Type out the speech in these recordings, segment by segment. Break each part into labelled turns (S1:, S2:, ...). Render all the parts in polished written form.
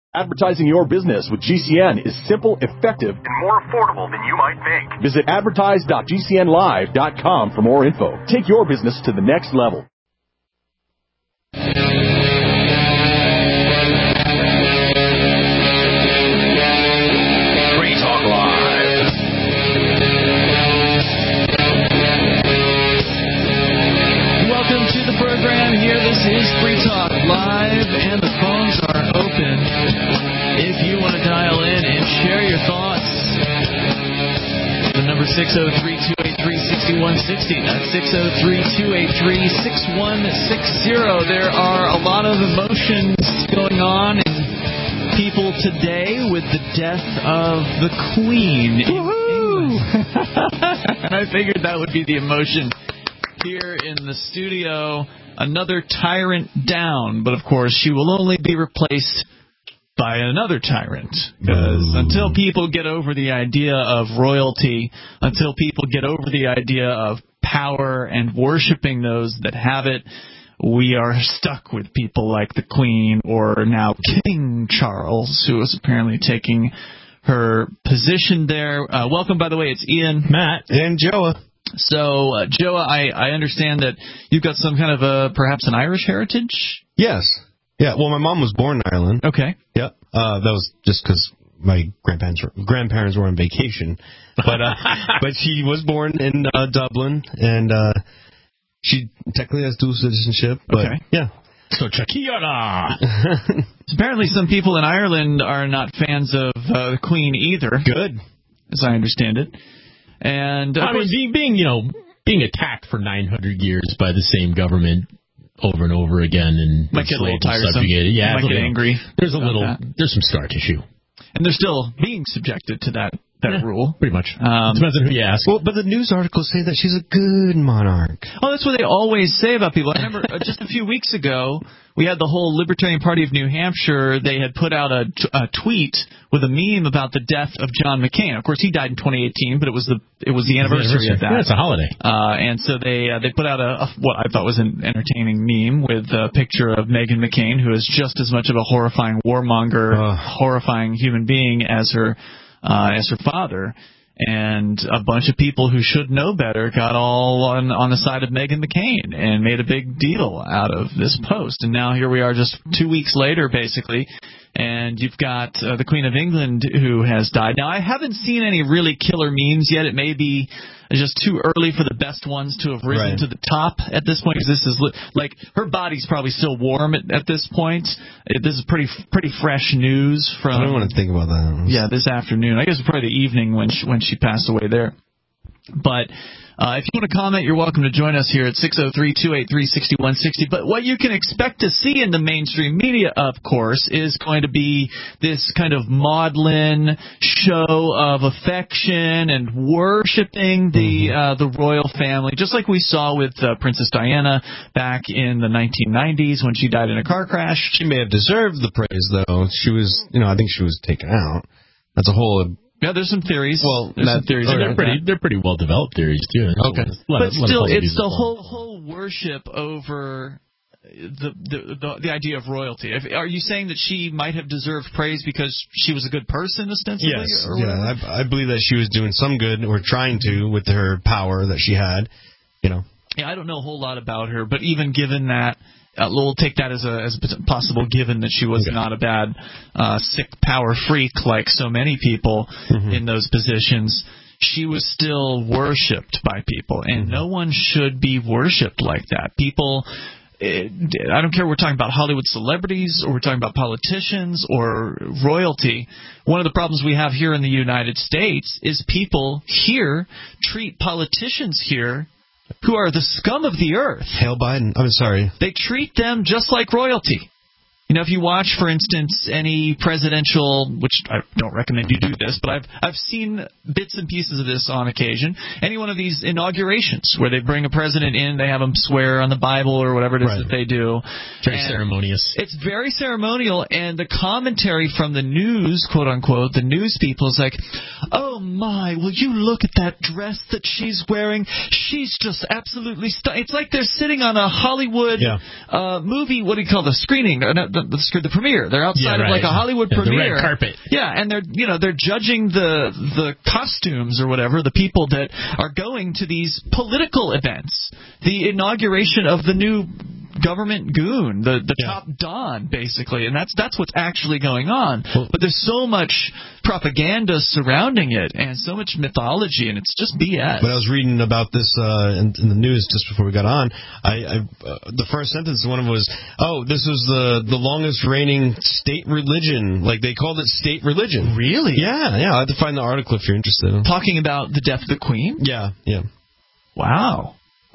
S1: Advertising your business with GCN is simple, effective, and more affordable than you might think. Visit advertise.gcnlive.com for more info. Take your business to the next level.
S2: Free Talk Live.
S3: Welcome to the program here. This is Free Talk Live, and the phones are open. If you want to dial in and share your thoughts, the number 603-283-6160. That's 603-283-6160. There are a lot of emotions going on in people today with the death of the Queen in England. And I figured that would be the emotion here in the studio. Another tyrant down, but of course she will only be replaced by another tyrant, because until people get over the idea of royalty, until people get over the idea of power and worshiping those that have it, we are stuck with people like the Queen, or now King Charles, who is apparently taking her position there. Welcome, by the way. It's Ian, Matt, and Joa. So, Joa, I understand that you've got some kind of perhaps an Irish heritage?
S4: Yes. Yeah, well, my mom was born in Ireland.
S3: Okay.
S4: Yep. That was just because my grandparents were on vacation. But she was born in Dublin, and she technically has dual citizenship. But,
S3: okay.
S4: Yeah.
S3: So, Shakira! Apparently some people in Ireland are not fans of the Queen either.
S4: Good.
S3: As I understand it. And
S5: I mean, being attacked for 900 years by the same government over and over again and
S3: might get a little tiresome.
S5: Subjugated. Yeah,
S3: might get angry.
S5: There's some scar tissue,
S3: and they're still being subjected to that rule.
S5: Pretty much. Depends on who you ask.
S4: Well, but the news articles say that she's a good monarch.
S3: Oh, that's what they always say about people. I remember just a few weeks ago, we had the whole Libertarian Party of New Hampshire. They had put out a tweet with a meme about the death of John McCain. Of course, he died in 2018, but it was the anniversary of that.
S5: Yeah, it's a holiday.
S3: And so they put out what I thought was an entertaining meme with a picture of Meghan McCain, who is just as much of a horrifying warmonger, horrifying human being as her father. And a bunch of people who should know better got all on the side of Meghan McCain and made a big deal out of this post. And now here we are just 2 weeks later, basically, and you've got the Queen of England who has died. Now, I haven't seen any really killer memes yet. It may be just too early for the best ones to have risen to the top at this point, because this is like her body's probably still warm at this point. This is pretty fresh news from.
S4: I don't want to think about that.
S3: Yeah, this afternoon. I guess probably the evening when she passed away there. But if you want to comment, you're welcome to join us here at 603-283-6160. But what you can expect to see in the mainstream media, of course, is going to be this kind of maudlin show of affection and worshiping the royal family, just like we saw with Princess Diana back in the 1990s when she died in a car crash.
S4: She may have deserved the praise, though. She was, I think she was taken out. That's a whole.
S3: Yeah, there's some theories.
S4: Well,
S3: some theories.
S5: They're pretty well developed theories too.
S3: Okay, but still, it's the whole worship over the idea of royalty. Are you saying that she might have deserved praise because she was a good person, ostensibly?
S4: Yes. Yeah, I believe that she was doing some good, or trying to, with her power that she had.
S3: Yeah, I don't know a whole lot about her, but even given that. We'll take that as a possible given that she was not a bad, sick power freak like so many people in those positions. She was still worshipped by people, and no one should be worshipped like that. People, I don't care if we're talking about Hollywood celebrities or we're talking about politicians or royalty. One of the problems we have here in the United States is people here treat politicians here who are the scum of the earth.
S4: Hail Biden. I'm sorry.
S3: They treat them just like royalty. If you watch, for instance, any presidential, which I don't recommend you do this, but I've seen bits and pieces of this on occasion, any one of these inaugurations where they bring a president in, they have him swear on the Bible or whatever it is that they do.
S5: Very ceremonious.
S3: It's very ceremonial, and the commentary from the news, quote-unquote, the news people is like, oh my, will you look at that dress that she's wearing? She's just absolutely stunning. It's like they're sitting on a Hollywood movie, what do you call the screening? the premiere. They're outside of like a Hollywood premiere.
S5: The red carpet.
S3: Yeah, and they're judging the costumes or whatever, the people that are going to these political events. The inauguration of the new government goon, the top don, basically, and that's what's actually going on. But there's so much propaganda surrounding it, and so much mythology, and it's just BS.
S4: But I was reading about this in the news just before we got on. The first sentence, one of them was, this was the longest reigning state religion. Like, they called it state religion.
S3: Really?
S4: Yeah. I had to find the article if you're interested.
S3: Talking about the death of the Queen?
S4: Yeah.
S3: Wow.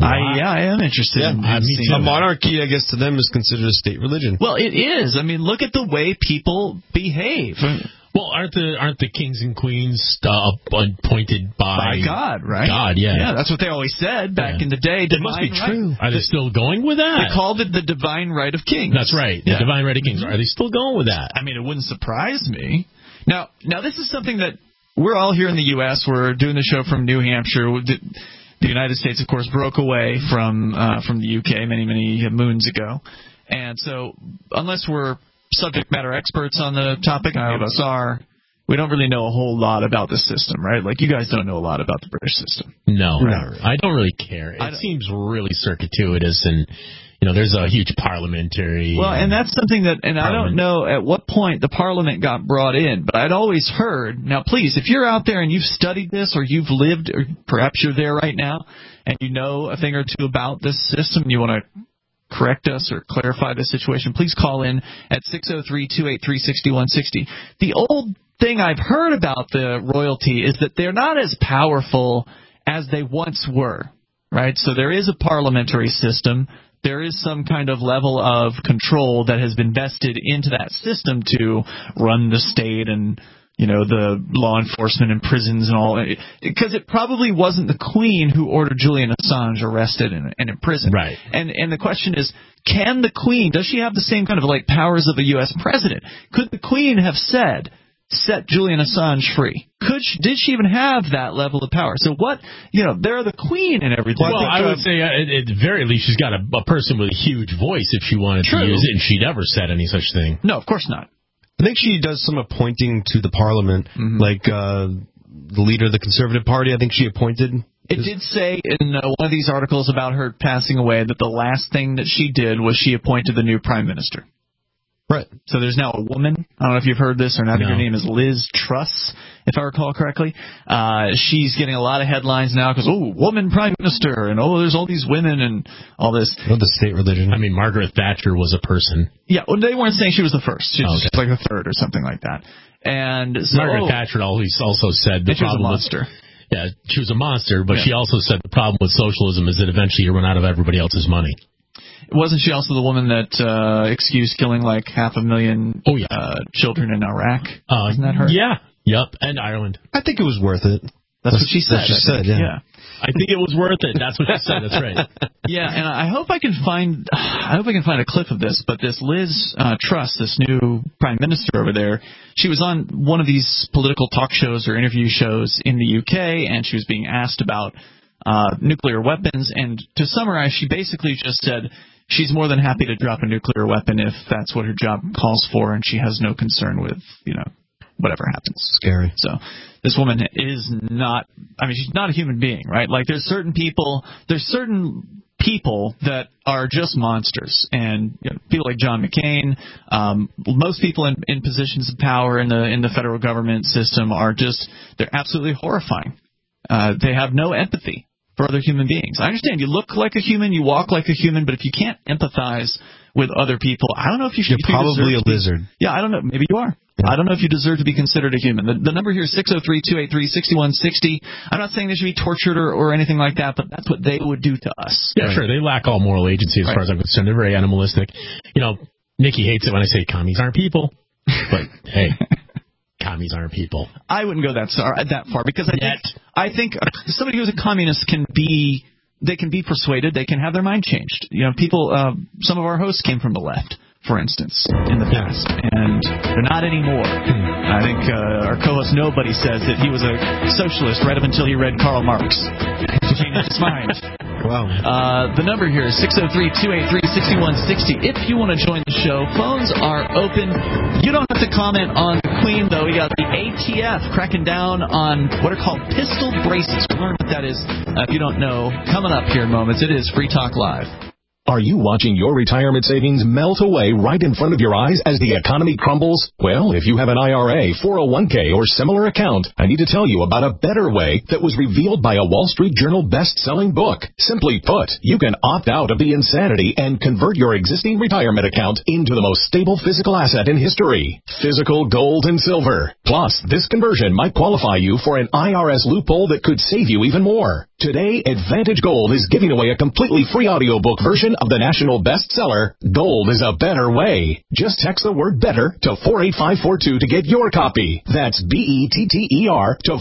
S3: I am interested in seeing
S4: a monarchy, I guess, to them is considered a state religion.
S3: Well, it is. I mean, look at the way people behave.
S5: Well, aren't the kings and queens appointed by
S3: God, right?
S5: God, yeah.
S3: Yeah, that's what they always said back in the day.
S5: It must be true. Are they still going with that?
S3: They called it the divine right of kings.
S5: That's right, the divine right of kings. Are they still going with that?
S3: I mean, it wouldn't surprise me. Now, this is something that we're all here in the U.S. We're doing the show from New Hampshire. The United States, of course, broke away from the UK many, many moons ago. And so unless we're subject matter experts on the topic, none of us are, we don't really know a whole lot about the system, right? Like, you guys don't know a lot about the British system.
S5: No, I don't really care. It seems really circuitous, and there's a huge parliamentary.
S3: Well, and that's something that, and I don't know at what point the parliament got brought in, but I'd always heard. Now, please, if you're out there and you've studied this, or you've lived, or perhaps you're there right now, and you know a thing or two about this system, and you want to correct us or clarify the situation, please call in at 603-283-6160. The old thing I've heard about the royalty is that they're not as powerful as they once were, right? So there is a parliamentary system. There is some kind of level of control that has been vested into that system to run the state and, the law enforcement and prisons and all. Because it probably wasn't the Queen who ordered Julian Assange arrested and imprisoned.
S5: Right.
S3: And the question is, can the Queen, does she have the same kind of powers of a U.S. president? Could the Queen have said, set Julian Assange free? Did she even have that level of power? So they're the Queen and everything.
S5: Well, I would say at the very least she's got a person with a huge voice if she wanted to use it, and she never said any such thing.
S3: No, of course not.
S4: I think she does some appointing to the Parliament, like the leader of the Conservative Party. I think she appointed.
S3: It did say in one of these articles about her passing away that the last thing that she did was she appointed the new Prime Minister.
S4: Right.
S3: So there's now a woman. I don't know if you've heard this or not. I think her name is Liz Truss, if I recall correctly. She's getting a lot of headlines now because, woman prime minister, and there's all these women and all this.
S4: The state religion.
S5: I mean, Margaret Thatcher was a person.
S3: Yeah, well, they weren't saying she was the first. She was like the third or something like that. And so,
S5: Margaret Thatcher always also said the
S3: she was a
S5: problem
S3: monster.
S5: She was a monster, but she also said the problem with socialism is that eventually you run out of everybody else's money.
S3: Wasn't she also the woman that excused killing like 500,000 children in Iraq? Isn't that her?
S5: Yeah. Yep. And Ireland.
S4: I think it was worth it.
S3: That's what she said.
S4: What she said, yeah.
S5: I think it was worth it. That's what she said. That's right.
S3: Yeah, and I hope I can find a clip of this. But this Liz Truss, this new prime minister over there, she was on one of these political talk shows or interview shows in the UK, and she was being asked about nuclear weapons. And to summarize, she basically just said she's more than happy to drop a nuclear weapon if that's what her job calls for, and she has no concern with, whatever happens.
S4: Scary.
S3: So this woman is not, she's not a human being, right? Like, there's certain people that are just monsters, and people like John McCain, most people in positions of power in the federal government system they're absolutely horrifying. They have no empathy for other human beings. I understand you look like a human, you walk like a human, but if you can't empathize with other people, I don't know if you should.
S4: You're probably a lizard.
S3: Yeah, I don't know. Maybe you are. Yeah. I don't know if you deserve to be considered a human. The number here is 603-283-6160. I'm not saying they should be tortured or anything like that, but that's what they would do to us.
S5: Yeah, right. Sure. They lack all moral agency as far as I'm concerned. They're very animalistic. Nikki hates it when I say commies aren't people, but hey. Commies aren't people.
S3: I wouldn't go that far because I think somebody who's a communist can be persuaded. They can have their mind changed. People. Some of our hosts came from the left, for instance, in the past, and they're not anymore. I think our co-host Nobody says that he was a socialist right up until he read Karl Marx. He changed his mind.
S4: Wow.
S3: The number here is 603-283-6160. If you want to join the show, phones are open. You don't have to comment on the Queen, though. We got the ATF cracking down on what are called pistol braces. We'll learn what that is if you don't know. Coming up here in moments, it is Free Talk Live.
S1: Are you watching your retirement savings melt away right in front of your eyes as the economy crumbles? Well, if you have an IRA, 401k, or similar account, I need to tell you about a better way that was revealed by a Wall Street Journal best-selling book. Simply put, you can opt out of the insanity and convert your existing retirement account into the most stable physical asset in history, physical gold and silver. Plus, this conversion might qualify you for an IRS loophole that could save you even more. Today, Advantage Gold is giving away a completely free audiobook version of the national bestseller, Gold is a Better Way. Just text the word BETTER to 48542 to get your copy. That's BETTER to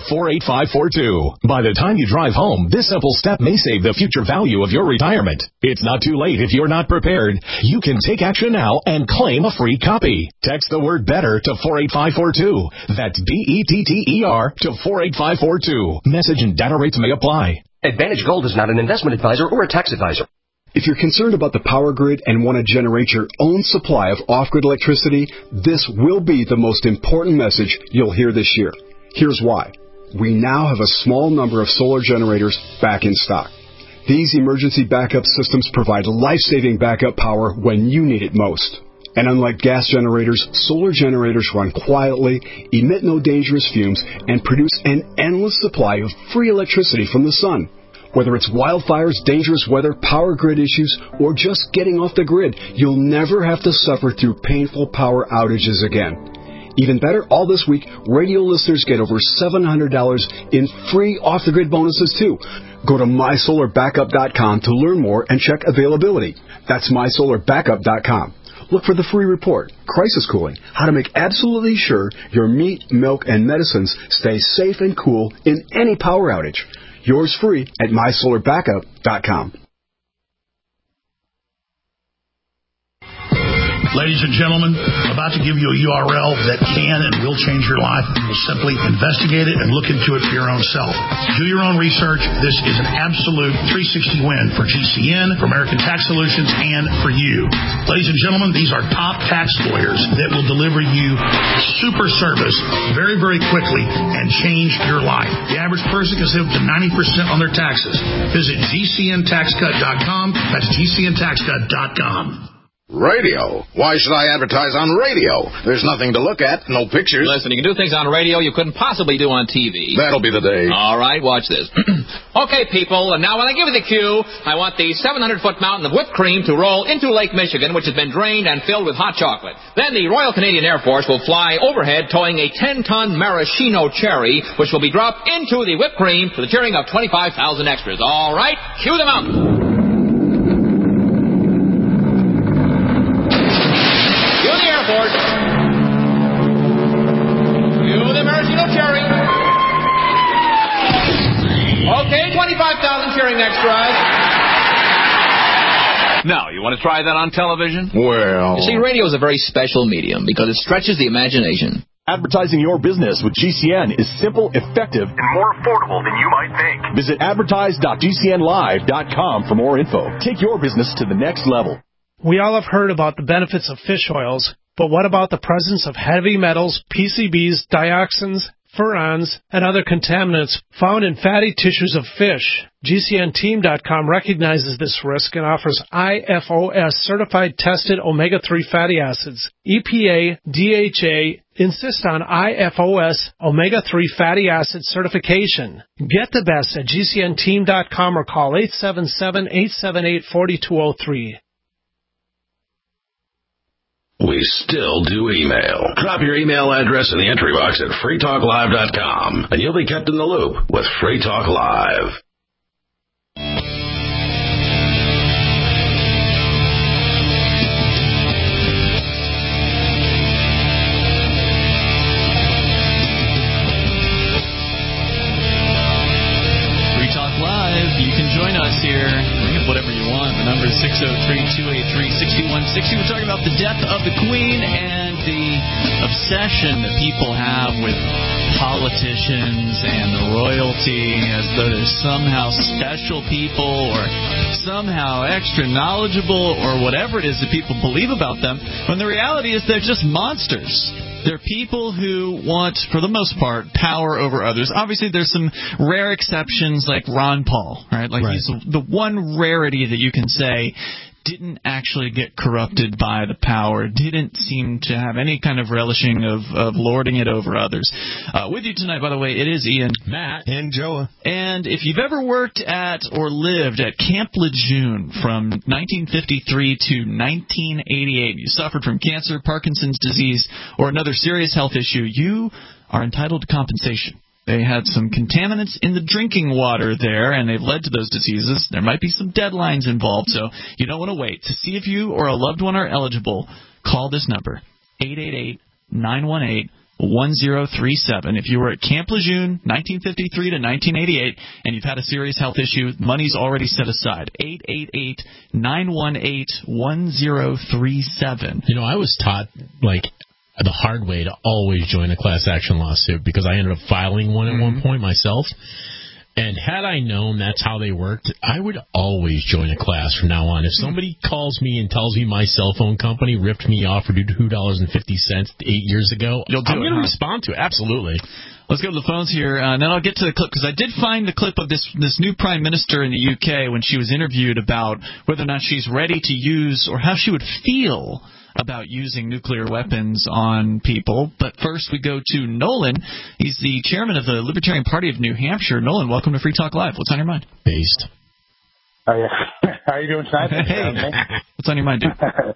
S1: 48542. By the time you drive home, this simple step may save the future value of your retirement. It's not too late if you're not prepared. You can take action now and claim a free copy. Text the word BETTER to 48542. That's BETTER to 48542. Message and data rates may apply.
S2: Advantage Gold is not an investment advisor or a tax advisor.
S6: If you're concerned about the power grid and want to generate your own supply of off-grid electricity, this will be the most important message you'll hear this year. Here's why. We now have a small number of solar generators back in stock. These emergency backup systems provide life-saving backup power when you need it most. And unlike gas generators, solar generators run quietly, emit no dangerous fumes, and produce an endless supply of free electricity from the sun. Whether it's wildfires, dangerous weather, power grid issues, or just getting off the grid, you'll never have to suffer through painful power outages again. Even better, all this week, radio listeners get over $700 in free off-the-grid bonuses, too. Go to mysolarbackup.com to learn more and check availability. That's mysolarbackup.com. Look for the free report, Crisis Cooling, how to make absolutely sure your meat, milk, and medicines stay safe and cool in any power outage. Yours free at mysolarbackup.com.
S7: Ladies and gentlemen, I'm about to give you a URL that can and will change your life. You will simply investigate it and look into it for your own self. Do your own research. This is an absolute 360 win for GCN, for American Tax Solutions, and for you. Ladies and gentlemen, these are top tax lawyers that will deliver you super service very, very quickly and change your life. The average person can save up to 90% on their taxes. Visit GCNTaxCut.com. That's GCNTaxCut.com.
S8: Radio? Why should I advertise on radio? There's nothing to look at, no pictures.
S9: Listen, you can do things on radio you couldn't possibly do on TV.
S8: That'll be the day.
S9: All right, watch this. Okay, people, and now when I give you the cue, I want the 700-foot mountain of whipped cream to roll into Lake Michigan, which has been drained and filled with hot chocolate. Then the Royal Canadian Air Force will fly overhead towing a 10-ton maraschino cherry, which will be dropped into the whipped cream to the cheering of 25,000 extras. All right, cue the mountain. Okay, 25,000 cheering extras. Now, you want to try that on television?
S8: Well...
S9: You see, radio is a very special medium because it stretches the imagination.
S1: Advertising your business with GCN is simple, effective, and more affordable than you might think. Visit advertise.gcnlive.com for more info. Take your business to the next level.
S10: We all have heard about the benefits of fish oils, but what about the presence of heavy metals, PCBs, dioxins, furans, and other contaminants found in fatty tissues of fish? GCNteam.com recognizes this risk and offers IFOS certified tested omega-3 fatty acids. EPA, DHA insist on IFOS omega-3 fatty acid certification. Get the best at GCNteam.com or call 877-878-4203.
S11: We still do email. Drop your email address in the entry box at freetalklive.com, and you'll be kept in the loop with Free Talk Live.
S3: Free Talk Live. You can join us here. Whatever you want. The number is 603-283-6160. We're talking about the death of the Queen and the obsession that people have with politicians and the royalty as though they're somehow special people or somehow extra knowledgeable or whatever it is that people believe about them, when the reality is they're just monsters. They're people who want, for the most part, power over others. Obviously, there's some rare exceptions like Ron Paul, right? Like he's the one rarity that you can say didn't actually get corrupted by the power, didn't seem to have any kind of relishing of lording it over others. With you tonight, by the way, it is Ian,
S4: Matt, and Joa.
S3: And if you've ever worked at or lived at Camp Lejeune from 1953 to 1988, you suffered from cancer, Parkinson's disease, or another serious health issue, you are entitled to compensation. They had some contaminants in the drinking water there, and they've led to those diseases. There might be some deadlines involved, so you don't want to wait. To see if you or a loved one are eligible, call this number, 888-918-1037. If you were at Camp Lejeune, 1953 to 1988, and you've had a serious health issue, money's already set aside. 888-918-1037.
S5: You know, I was taught, the hard way to always join a class action lawsuit because I ended up filing one at one point myself. And had I known that's how they worked, I would always join a class from now on. If somebody calls me and tells me my cell phone company ripped me off for $2.50 8 years ago, I'm going to respond to it. Absolutely.
S3: Let's go to the phones here, and then I'll get to the clip, because I did find the clip of this new prime minister in the UK when she was interviewed about whether or not she's ready to use or how she would feel about using nuclear weapons on people. But first we go to Nolan. He's the chairman of the Libertarian Party of New Hampshire. Nolan, welcome to Free Talk Live. What's on your mind?
S5: Based.
S12: Oh, yeah. How are you doing tonight?
S3: Hey. What's on your mind, dude?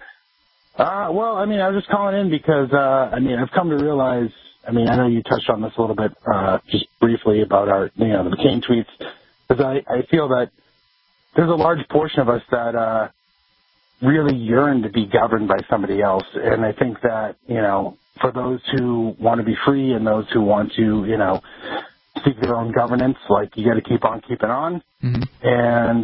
S12: Well, I was just calling in because, I've come to realize, I know you touched on this a little bit just briefly about the McCain tweets, because I feel that there's a large portion of us that really yearn to be governed by somebody else. And I think that, for those who want to be free and those who want to, seek their own governance, you got to keep on keeping on. Mm-hmm. And,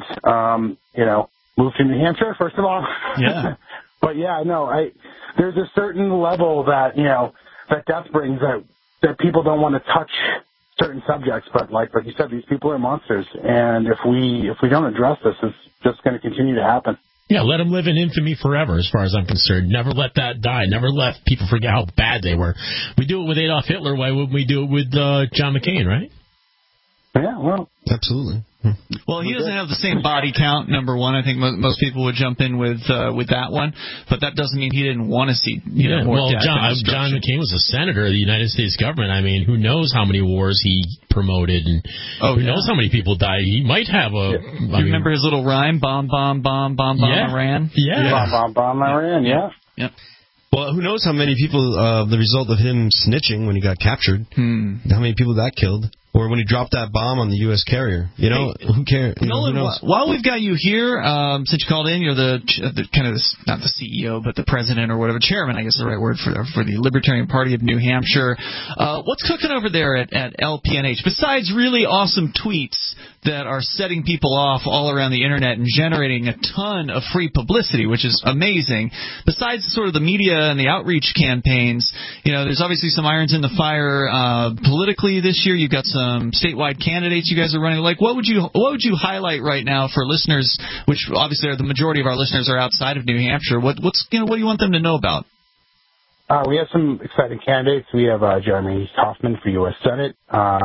S12: move to New Hampshire, first of all.
S3: Yeah.
S12: But yeah, no, there's a certain level that, that death brings that people don't want to touch certain subjects. But like you said, these people are monsters. And if we don't address this, it's just going to continue to happen.
S5: Yeah, let them live in infamy forever, as far as I'm concerned. Never let that die. Never let people forget how bad they were. We do it with Adolf Hitler. Why wouldn't we do it with John McCain, right?
S12: Yeah, well,
S4: absolutely.
S3: Well, he doesn't have the same body count, number one. I think most people would jump in with that one, but that doesn't mean he didn't want to see more death.
S5: John McCain was a senator of the United States government. Who knows how many wars he promoted, and who knows how many people died. He might have a...
S3: You remember his little rhyme, bomb, bomb, bomb, bomb, bomb, Iran?
S12: Yeah. Bomb, bomb, bomb, Iran, yeah.
S3: Yep.
S4: Well, who knows how many people, the result of him snitching when he got captured, how many people that killed? Or when he dropped that bomb on the U.S. carrier. Who cares?
S3: Nolan, while we've got you here, since you called in, you're the kind of not the CEO, but the president or whatever, chairman, I guess is the right word for the Libertarian Party of New Hampshire. What's cooking over there at LPNH? Besides really awesome tweets that are setting people off all around the internet and generating a ton of free publicity, which is amazing. Besides sort of the media and the outreach campaigns, there's obviously some irons in the fire politically this year. You've got some statewide candidates you guys are running. What would you highlight right now for listeners, which obviously are the majority of our listeners are outside of New Hampshire? What do you want them to know about?
S12: We have some exciting candidates. We have Jeremy Hoffman for U.S. Senate.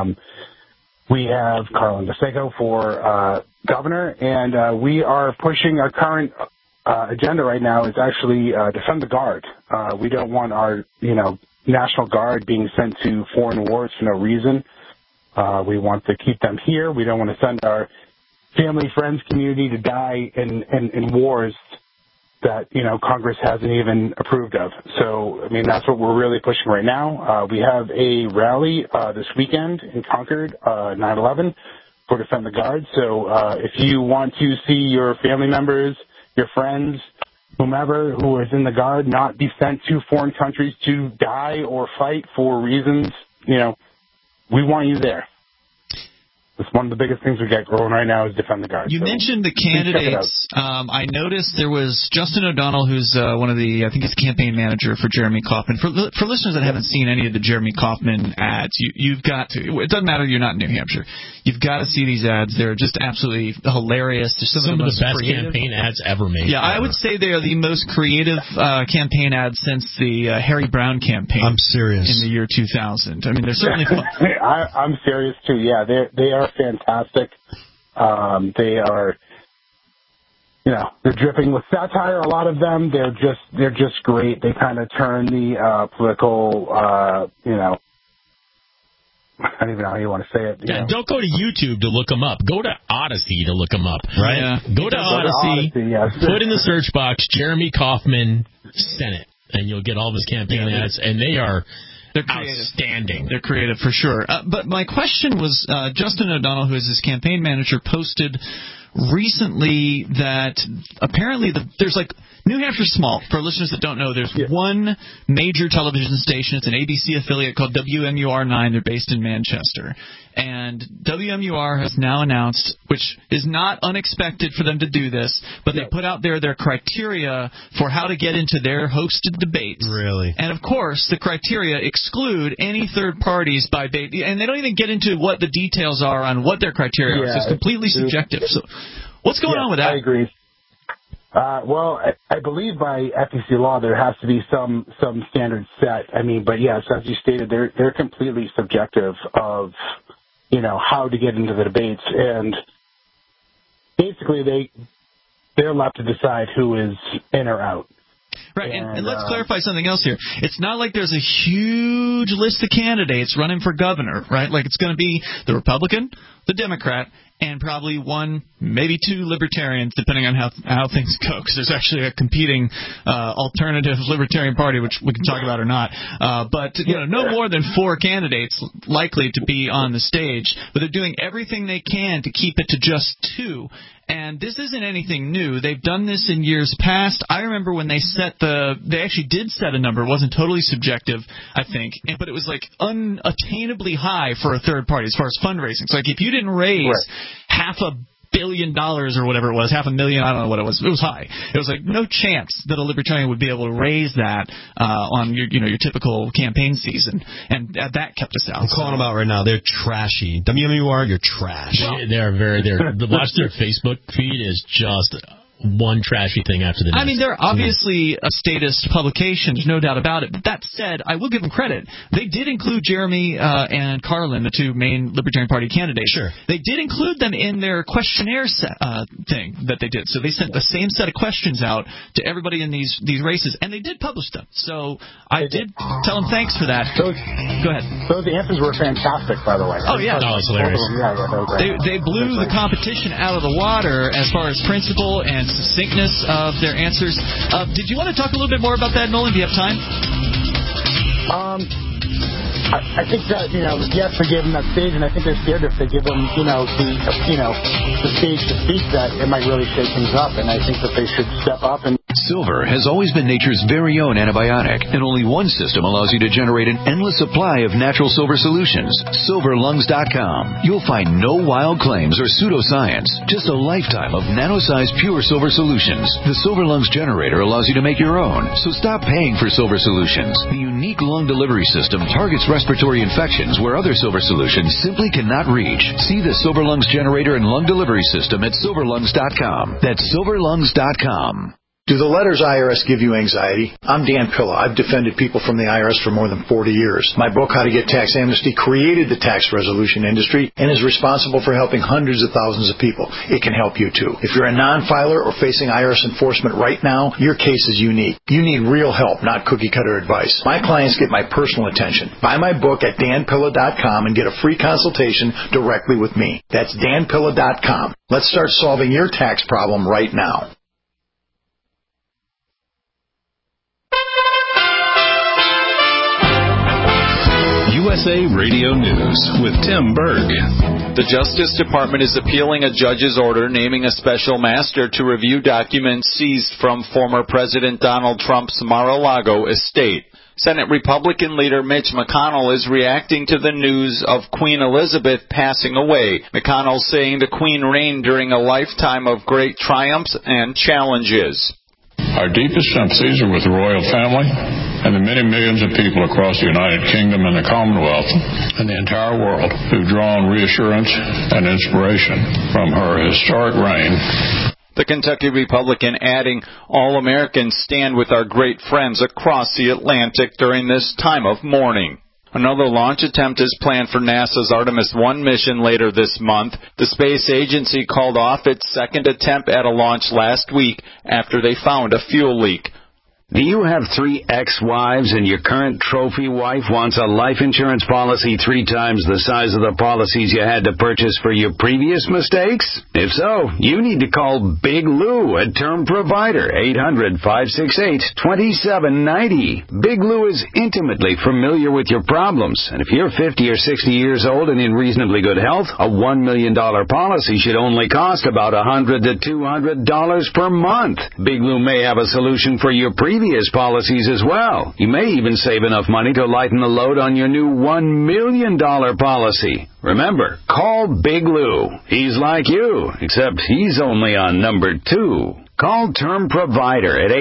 S12: We have Carlin DeSego for governor, and we are pushing our current agenda right now is actually defend the Guard. We don't want our National Guard being sent to foreign wars for no reason. We want to keep them here. We don't want to send our family, friends, community to die in wars that, Congress hasn't even approved of. So, that's what we're really pushing right now. We have a rally this weekend in Concord, 9/11, for Defend the Guard. So if you want to see your family members, your friends, whomever who is in the Guard not be sent to foreign countries to die or fight for reasons, we want you there. one of the biggest things we got growing right now is Defend the Guard.
S13: You mentioned the candidates. I noticed there was Justin O'Donnell, who's one of the, I think he's campaign manager for Jeremy Kauffman. For listeners that haven't seen any of the Jeremy Kauffman ads, you've got to. It doesn't matter you're not in New Hampshire. You've got to see these ads. They're just absolutely hilarious. They're some of the best
S5: creative campaign ads ever made.
S13: Yeah, I would say they are the most creative campaign ads since the Harry Brown campaign.
S4: I'm serious.
S13: In the year 2000. I mean, they're certainly fun.
S12: I'm serious too. Yeah, they are fantastic. They are, they're dripping with satire. A lot of them. They're just great. They kind of turn the political, I don't even know how you want to say it.
S5: Yeah, don't go to YouTube to look them up. Go to Odyssey to look them up, right? Yeah. Go to Odyssey, yes. Put in the search box, Jeremy Kauffman Senate, and you'll get all of his campaign ads, and they're outstanding.
S13: They're creative for sure. But my question was, Justin O'Donnell, who is his campaign manager, posted recently that apparently there's New Hampshire's small. For listeners that don't know, there's one major television station. It's an ABC affiliate called WMUR9. They're based in Manchester. And WMUR has now announced, which is not unexpected for them to do this, but they put out their criteria for how to get into their hosted debates.
S4: Really?
S13: And, of course, the criteria exclude any third parties and they don't even get into what the details are on what their criteria are. So it's completely subjective. So what's going on with that?
S12: I agree. Well, I believe by FEC law there has to be some standards set. I mean, but yes, as you stated, they're completely subjective of how to get into the debates, and basically they're left to decide who is in or out.
S13: Right, and let's clarify something else here. It's not like there's a huge list of candidates running for governor, right? Like it's going to be the Republican, the Democrat, and probably one, maybe two Libertarians, depending on how things go, because there's actually a competing alternative Libertarian Party, which we can talk about or not. But no more than 4 candidates likely to be on the stage, but they're doing everything they can to keep it to just 2. And this isn't anything new. They've done this in years past. I remember when they they actually did set a number. It wasn't totally subjective, I think, but it was like unattainably high for a third party as far as fundraising. So if you didn't raise $500 million or whatever it was, $500,000, I don't know what it was. It was high. It was like no chance that a Libertarian would be able to raise that on your typical campaign season, and that kept us out.
S4: I'm calling them out right now. They're trashy. WMUR, you're trash.
S5: They're watch their Facebook feed is just one trashy thing after the next.
S13: I mean, they're obviously a statist publication, there's no doubt about it. But that said, I will give them credit. They did include Jeremy and Carlin, the 2 main Libertarian Party candidates.
S4: Sure.
S13: They did include them in their questionnaire thing that they did. So they sent the same set of questions out to everybody in these races, and they did publish them. So I did tell them thanks for that. Go ahead.
S12: Those answers were fantastic, by the way.
S13: Oh, yeah.
S5: That was hilarious.
S13: They blew the competition out of the water as far as principle and succinctness of their answers. Did you want to talk a little bit more about that, Nolan? Do you have time?
S12: I think that yes, they gave them that stage, and I think they're scared if they give them the stage to speak that it might really shake things up, and I think that they should step up and.
S14: Silver has always been nature's very own antibiotic, and only one system allows you to generate an endless supply of natural silver solutions. SilverLungs.com. You'll find no wild claims or pseudoscience, just a lifetime of nano-sized pure silver solutions. The Silver Lungs generator allows you to make your own, so stop paying for silver solutions. The unique lung delivery system targets respiratory infections where other silver solutions simply cannot reach. See the Silver Lungs generator and lung delivery system at SilverLungs.com. That's SilverLungs.com.
S15: Do the letters IRS give you anxiety? I'm Dan Pilla. I've defended people from the IRS for more than 40 years. My book, How to Get Tax Amnesty, created the tax resolution industry and is responsible for helping hundreds of thousands of people. It can help you, too. If you're a non-filer or facing IRS enforcement right now, your case is unique. You need real help, not cookie-cutter advice. My clients get my personal attention. Buy my book at danpilla.com and get a free consultation directly with me. That's danpilla.com. Let's start solving your tax problem right now.
S16: USA Radio News with Tim Berg.
S17: The Justice Department is appealing a judge's order naming a special master to review documents seized from former President Donald Trump's Mar-a-Lago estate. Senate Republican leader Mitch McConnell is reacting to the news of Queen Elizabeth passing away. McConnell saying the Queen reigned during a lifetime of great triumphs and challenges.
S18: Our deepest sympathies are with the royal family and the many millions of people across the United Kingdom and the Commonwealth and the entire world who've drawn reassurance and inspiration from her historic reign.
S17: The Kentucky Republican adding, all Americans stand with our great friends across the Atlantic during this time of mourning. Another launch attempt is planned for NASA's Artemis 1 mission later this month. The space agency called off its second attempt at a launch last week after they found a fuel leak.
S19: Do you have 3 ex-wives and your current trophy wife wants a life insurance policy 3 times the size of the policies you had to purchase for your previous mistakes? If so, you need to call Big Lou, a term provider, 800-568-2790. Big Lou is intimately familiar with your problems, and if you're 50 or 60 years old and in reasonably good health, a $1 million policy should only cost about $100 to $200 per month. Big Lou may have a solution for your previous policies as well. You may even save enough money to lighten the load on your new $1 million policy. Remember, call Big Lou. He's like you, except he's only on number 2. Call Term Provider at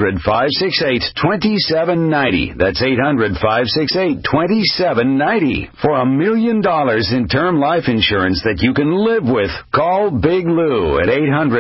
S19: 800-568-2790. That's 800-568-2790 for $1 million in term life insurance that you can live with. Call Big Lou at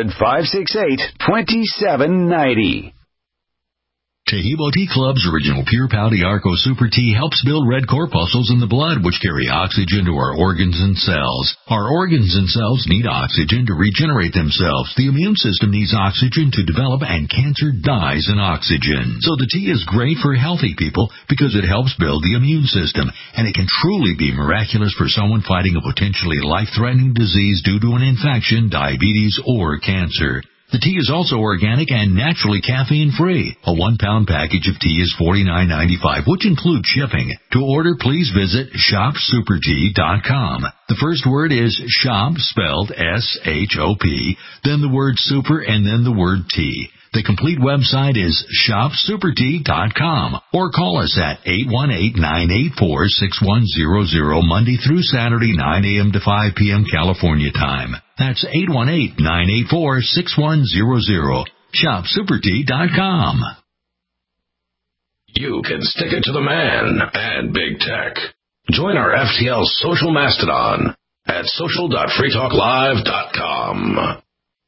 S19: 800-568-2790.
S20: Chehibo Tea Club's original Pure Pouty Arco Super Tea helps build red corpuscles in the blood, which carry oxygen to our organs and cells. Our organs and cells need oxygen to regenerate themselves. The immune system needs oxygen to develop, and cancer dies in oxygen. So the tea is great for healthy people because it helps build the immune system, and it can truly be miraculous for someone fighting a potentially life-threatening disease due to an infection, diabetes, or cancer. The tea is also organic and naturally caffeine-free. A 1-pound package of tea is $49.95, which includes shipping. To order, please visit shopsupertea.com. The first word is shop, spelled S-H-O-P, then the word super, and then the word tea. The complete website is shopsupertea.com, or call us at 818-984-6100 Monday through Saturday, 9 a.m. to 5 p.m. California time. That's 818-984-6100. Shopsupertea.com.
S11: You can stick it to the man and big tech. Join our FTL social mastodon at social.freetalklive.com.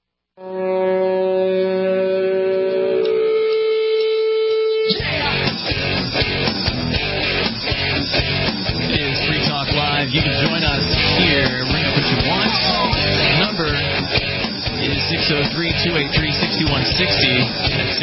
S3: You can join us here. Ring up what you want. The number is 603-283-6160. That's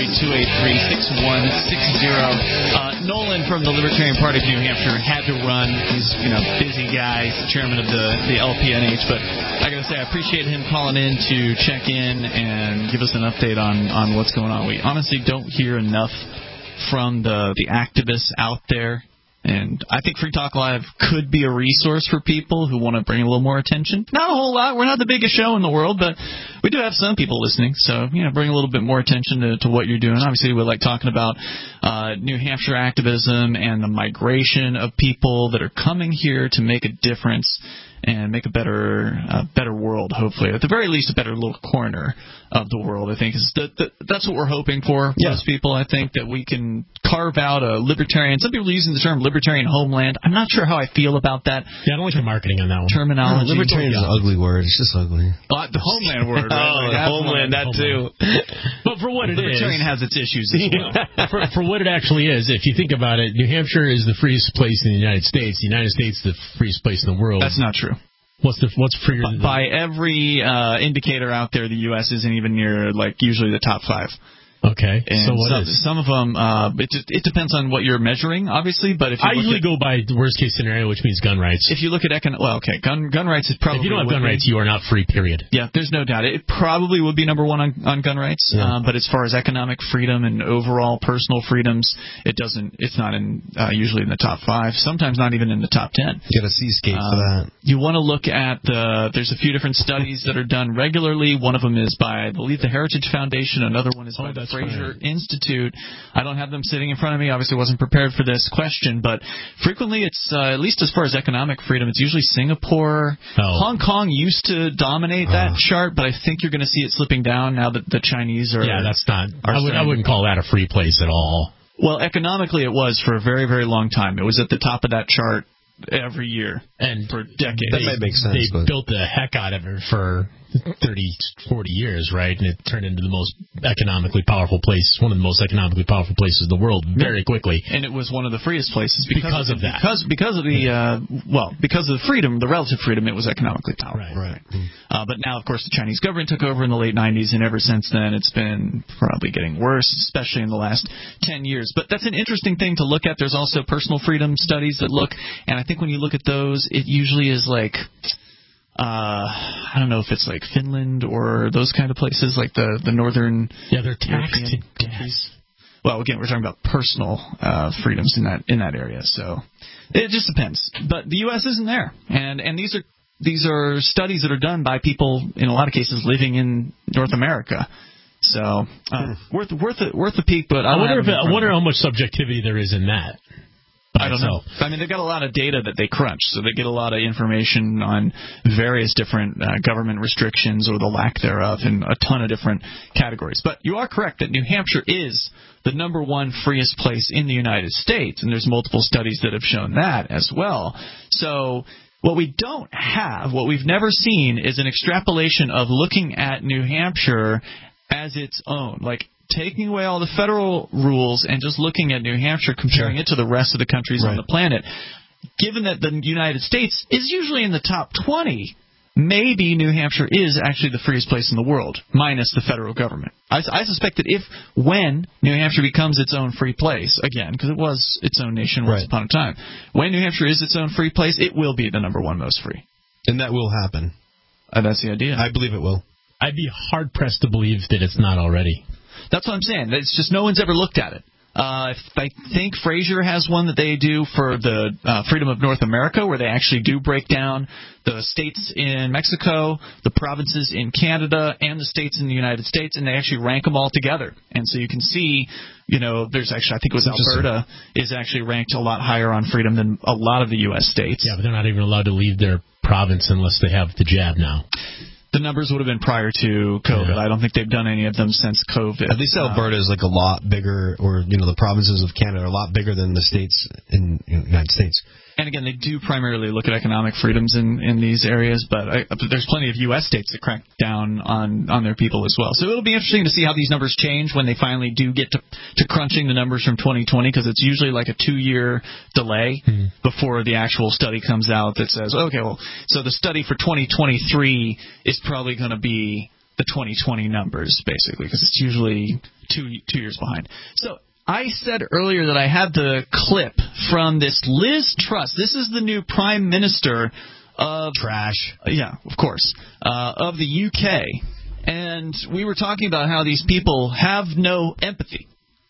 S3: 603-283-6160. Nolan from the Libertarian Party of New Hampshire had to run. He's busy guy. He's the chairman of the LPNH. But I got to say, I appreciate him calling in to check in and give us an update on what's going on. We honestly don't hear enough from the activists out there. And I think Free Talk Live could be a resource for people who want to bring a little more attention. Not a whole lot. We're not the biggest show in the world, but we do have some people listening. So, bring a little bit more attention to what you're doing. Obviously, we like talking about New Hampshire activism and the migration of people that are coming here to make a difference and make a better world, hopefully. At the very least, a better little corner of the world, I think. That's what we're hoping for, most people, I think, that we can carve out a libertarian. Some people are using the term libertarian homeland. I'm not sure how I feel about that.
S5: Yeah, I don't like the marketing on that one.
S3: Terminology.
S4: No, libertarian is an ugly word. It's just ugly.
S3: The homeland word, right?
S4: Homeland, that too.
S5: But for what it is.
S3: Libertarian has its issues as well.
S5: For what it actually is, if you think about it, New Hampshire is the freest place in the United States. The United States is the freest place in the world.
S3: That's not true.
S5: What's freer than
S3: by every indicator out there, the U.S. isn't even near, usually the top 5.
S5: Okay.
S3: And
S5: so what is?
S3: Some of them, it depends on what you're measuring, obviously. But if you
S5: I usually go by the worst case scenario, which means gun rights.
S3: If you look at gun rights is probably.
S5: If you don't have gun rights, you are not free. Period.
S3: Yeah, there's no doubt. It probably would be number 1 on gun rights. Yeah. But as far as economic freedom and overall personal freedoms, it's not in usually in the top 5. Sometimes not even in the top 10.
S4: Get a seascape for that.
S3: You want to look at there's a few different studies that are done regularly. One of them is by, I believe, the Heritage Foundation. Another one is by the
S13: Fraser Institute. I don't have them sitting in front of me. Obviously, wasn't prepared for this question, but frequently it's, at least as far as economic freedom, it's usually Singapore. Hong Kong used to dominate that chart, but I think you're going to see it slipping down now that the Chinese are...
S5: Yeah, that's not... I wouldn't call that a free place at all.
S13: Well, economically it was for a very, very long time. It was at the top of that chart every year and for decades.
S4: That might make sense.
S5: They built the heck out of it for 30, 40 years, right? And it turned into the most economically powerful place, one of the most economically powerful places in the world very quickly.
S13: And it was one of the freest places
S5: because of that.
S13: Because of the freedom, the relative freedom, it was economically powerful.
S4: Right.
S13: But now, of course, the Chinese government took over in the late 90s, and ever since then it's been probably getting worse, especially in the last 10 years. But that's an interesting thing to look at. There's also personal freedom studies that look, and I think when you look at those, it usually is like... I don't know if it's like Finland or those kind of places, like the northern.
S5: Yeah, they're taxed to
S13: countries. Well, again, we're talking about personal freedoms in that area, so it just depends. But the U.S. isn't there, and these are studies that are done by people in a lot of cases living in North America. So worth the peek, but I
S5: wonder how much subjectivity there is in that.
S13: I don't know. I mean, they've got a lot of data that they crunch, so they get a lot of information on various different government restrictions or the lack thereof in a ton of different categories. But you are correct that New Hampshire is the number one freest place in the United States, and there's multiple studies that have shown that as well. So what we don't have, what we've never seen, is an extrapolation of looking at New Hampshire as its own. Like, taking away all the federal rules and just looking at New Hampshire, comparing it to the rest of the countries on the planet, given that the United States is usually in the top 20, maybe New Hampshire is actually the freest place in the world, minus the federal government. I suspect that when New Hampshire becomes its own free place, again, because it was its own nation once upon a time, when New Hampshire is its own free place, it will be the number one most free.
S4: And that will happen.
S13: That's the idea.
S4: I believe it will.
S5: I'd be hard-pressed to believe that it's not already.
S13: That's what I'm saying. It's just no one's ever looked at it. I think Fraser has one that they do for the Freedom of North America, where they actually do break down the states in Mexico, the provinces in Canada, and the states in the United States, and they actually rank them all together. And so you can see, there's actually, I think it was Alberta, is actually ranked a lot higher on freedom than a lot of the U.S. states.
S5: Yeah, but they're not even allowed to leave their province unless they have the jab now.
S13: The numbers would have been prior to COVID. Yeah. I don't think they've done any of them since COVID.
S4: At least Alberta is like a lot bigger, or the provinces of Canada are a lot bigger than the states in the United States.
S13: And again, they do primarily look at economic freedoms in these areas, but there's plenty of U.S. states that crack down on their people as well. So it'll be interesting to see how these numbers change when they finally do get to crunching the numbers from 2020, because it's usually like a 2-year delay before the actual study comes out that says, okay, well, so the study for 2023 is probably going to be the 2020 numbers, basically, because it's usually two years behind. So I said earlier that I had the clip from this Liz Truss. This is the new Prime Minister of...
S4: Trash.
S13: Yeah, of course. Of the UK. And we were talking about how these people have no empathy.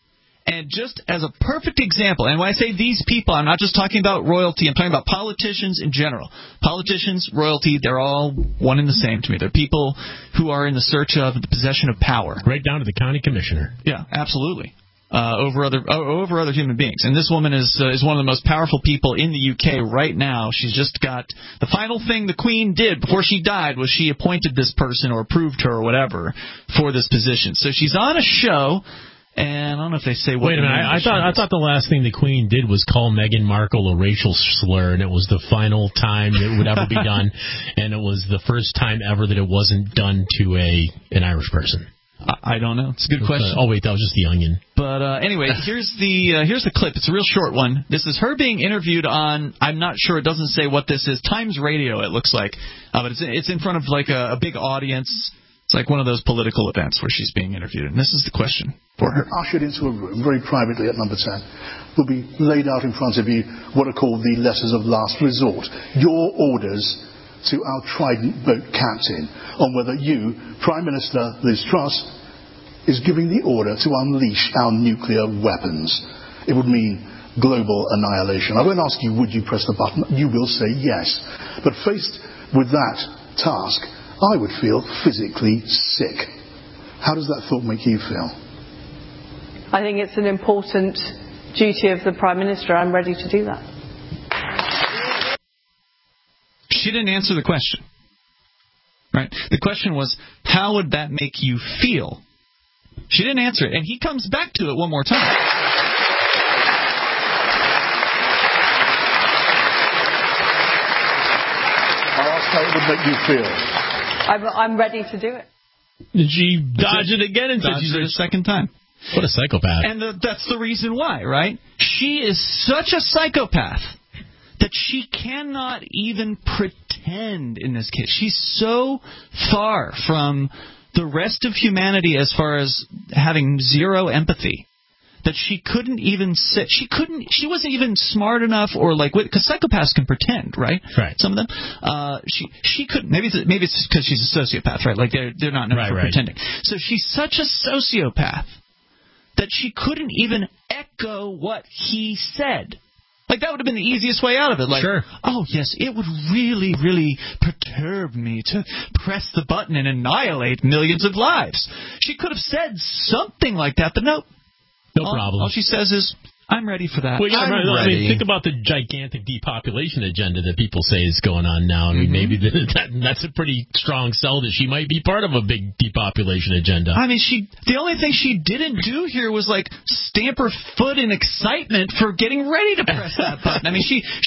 S13: And just as a perfect example, and when I say these people, I'm not just talking about royalty, I'm talking about politicians in general. Politicians, royalty, they're all one and the same to me. They're people who are in the search of the possession of power.
S5: Right down to the county commissioner.
S13: Yeah, absolutely. Over other human beings. And this woman is one of the most powerful people in the UK right now. She's just got the final thing the Queen did before she died was she appointed this person or approved her or whatever for this position. So she's on a show. And I don't know if they say what.
S5: Wait a minute! I thought the last thing the Queen did was call Meghan Markle a racial slur, and it was the final time it would ever be done, and it was the first time ever that it wasn't done to an Irish person.
S13: I don't know. It's a good question.
S5: Oh wait, that was just the Onion.
S13: But anyway, here's the clip. It's a real short one. This is her being interviewed on. I'm not sure. It doesn't say what this is. Times Radio. It looks like, but it's in front of like a big audience. It's like one of those political events where she's being interviewed, and this is the question for her.
S7: Ushered into a room very privately at number 10. Will be laid out in front of you what are called the letters of last resort. Your orders to our Trident boat captain on whether you, Prime Minister Liz Truss, is giving the order to unleash our nuclear weapons. It would mean global annihilation. I won't ask you, would you press the button? You will say yes. But faced with that task, I would feel physically sick. How does that thought make you feel?
S21: I think it's an important duty of the Prime Minister. I'm ready to do that.
S13: She didn't answer the question. Right? The question was, how would that make you feel? She didn't answer it, and he comes back to it one more time.
S7: How would it make you feel?
S21: I'm ready to do it.
S5: Did she dodge it again and said
S13: she's a second time?
S5: What a psychopath.
S13: And that's the reason why, right? She is such a psychopath that she cannot even pretend in this case. She's so far from the rest of humanity as far as having zero empathy that she couldn't even sit. She wasn't even smart enough, or like, because psychopaths can pretend, right?
S5: Right.
S13: Some of them. She couldn't. Maybe it's because she's a sociopath, right? Like they're not known for pretending. So she's such a sociopath that she couldn't even echo what he said. Like, that would have been the easiest way out of it. Like,
S5: sure.
S13: Oh, yes, it would really, really perturb me to press the button and annihilate millions of lives. She could have said something like that, but no.
S5: No problem.
S13: All she says is, I'm ready for that.
S5: Well, I mean, think about the gigantic depopulation agenda that people say is going on now. I mean, maybe that's a pretty strong sell that she might be part of a big depopulation agenda.
S13: I mean, the only thing she didn't do here was like stamp her foot in excitement for getting ready to press that button. I mean,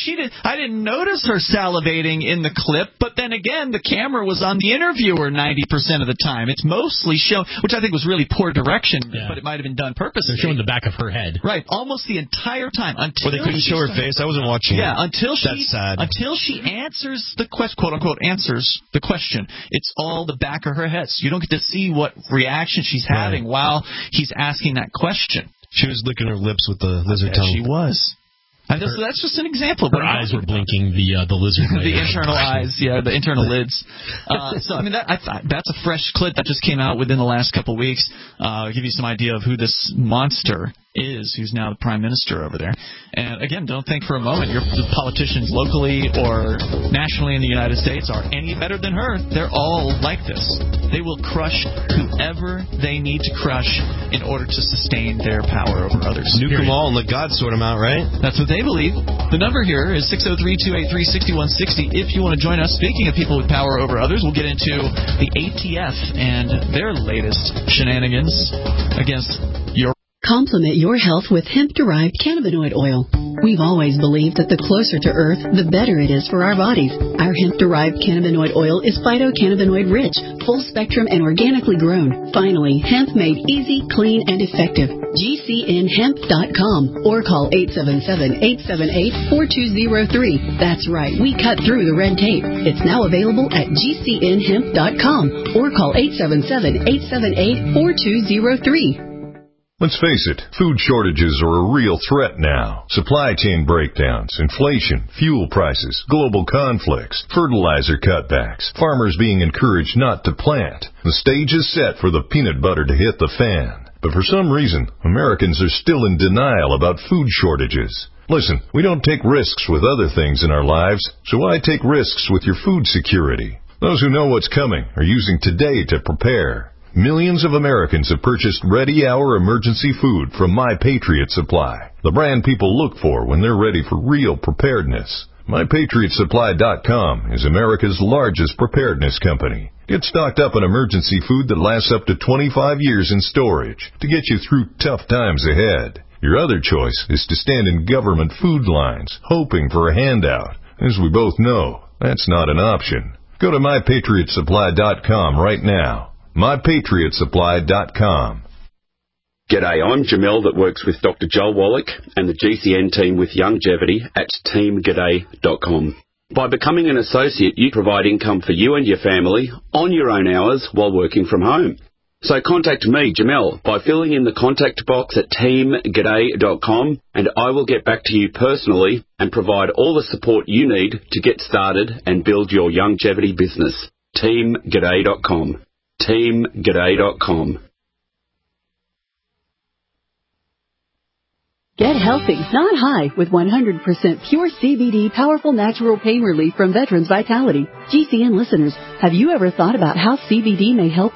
S13: I didn't notice her salivating in the clip, but then again, the camera was on the interviewer 90% of the time. It's mostly shown, which I think was really poor direction, but it might have been done purposely.
S5: They're showing the back of her head.
S13: Right, almost the entire time. Until
S4: they couldn't show her face. I wasn't watching.
S13: Yeah,
S4: it. That's sad.
S13: Until she answers the question, quote unquote, answers the question. It's all the back of her head. So you don't get to see what reaction she's having while he's asking that question.
S4: She was licking her lips with the lizard tongue.
S13: She was. And that's just an example.
S5: Her eyes were blinking. The lizard.
S13: The internal eyes, the internal lids. So I mean, that's a fresh clip that just came out within the last couple of weeks. I'll give you some idea of who this monster is, who's now the Prime Minister over there. And again, don't think for a moment the politicians locally or nationally in the United States are any better than her. They're all like this. They will crush whoever they need to crush in order to sustain their power over others.
S4: Nuke them all and let God sort them out, right?
S13: That's what they believe. The number here is 603-283-6160. If you want to join us, speaking of people with power over others, we'll get into the ATF and their latest shenanigans against your...
S22: Complement your health with hemp-derived cannabinoid oil. We've always believed that the closer to Earth, the better it is for our bodies. Our hemp-derived cannabinoid oil is phytocannabinoid-rich, full-spectrum, and organically grown. Finally, hemp made easy, clean, and effective. GCNhemp.com or call 877-878-4203. That's right, we cut through the red tape. It's now available at GCNhemp.com or call 877-878-4203.
S23: Let's face it, food shortages are a real threat now. Supply chain breakdowns, inflation, fuel prices, global conflicts, fertilizer cutbacks, farmers being encouraged not to plant. The stage is set for the peanut butter to hit the fan. But for some reason, Americans are still in denial about food shortages. Listen, we don't take risks with other things in our lives, so why take risks with your food security? Those who know what's coming are using today to prepare. Millions of Americans have purchased ready-hour emergency food from My Patriot Supply, the brand people look for when they're ready for real preparedness. MyPatriotSupply.com is America's largest preparedness company. Get stocked up on emergency food that lasts up to 25 years in storage to get you through tough times ahead. Your other choice is to stand in government food lines, hoping for a handout. As we both know, that's not an option. Go to MyPatriotSupply.com right now. MyPatriotSupply.com.
S24: G'day, I'm Jamel that works with Dr. Joel Wallach and the GCN team with Longevity at teamg'day.com. By becoming an associate, you provide income for you and your family on your own hours while working from home. So contact me, Jamel, by filling in the contact box at teamg'day.com, and I will get back to you personally and provide all the support you need to get started and build your longevity business. teamg'day.com. teamg'day.com.
S22: Get healthy, not high, with 100% pure CBD powerful natural pain relief from Veterans Vitality. GCN listeners, have you ever thought about how CBD may help you?